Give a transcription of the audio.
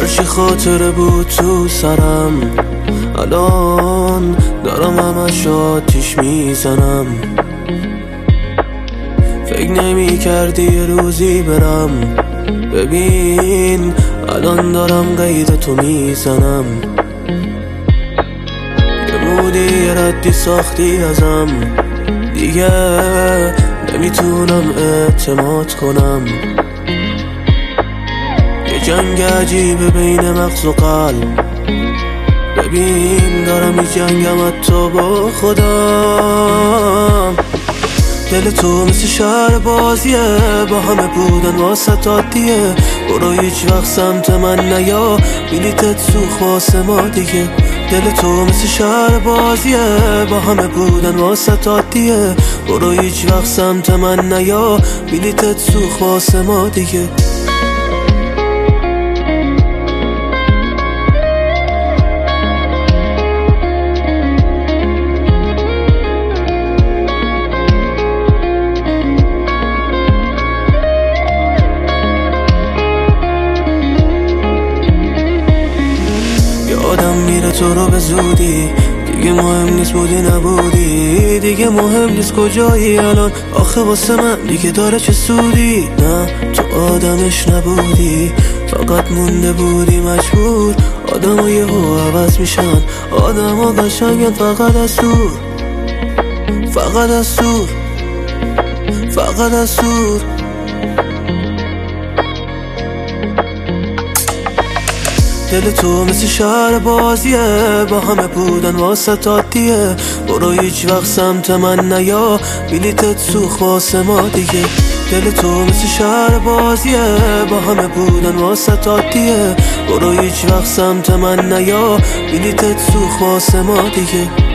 هرچی خاطره بود تو سرم الان دارم همش آتیش میزنم. فکر نمی کردی یه روزی برم، ببین الان دارم قید تو میزنم. نمودی یه ردی ساختی ازم، دیگه نمیتونم اعتماد کنم. یه جنگ عجیبه بین مغز و قلب، ببین دارم می جنگم حتی با خودم. دل تو مثل شهر بازیه، با همه بودن واسه عادیه. برو هیچ وقت سمت من نیا، بلیتت سوخت واسه ما دیگه. دل تو مثل شهر بازیه، با همه بودن واسه عادیه. برو هیچ وقت سمت من نیا، بلیتت سوخت واسه ما دیگه. آدم میره تو رو به زودی، دیگه مهم نیست بودی نبودی. دیگه مهم نیست کجایی الان، آخه واسه من دیگه داره چه سودی. نه تو آدمش نبودی، فقط مونده بودی مجبور. آدم ها یه عوض میشن، آدم ها قشنگن فقط از دور. فقط از دور، فقط از دور. دل تو مثل شهر بازیه، با همه بودن واسه عادیه. برو هیچ وقت سمت من نیا، بلیتت سوخت واسه ما دیگه. دل تو مثل شهر بازیه، با همه بودن واسه عادیه. برو هیچ وقت سمت من نیا، بلیتت سوخت واسه ما دیگه.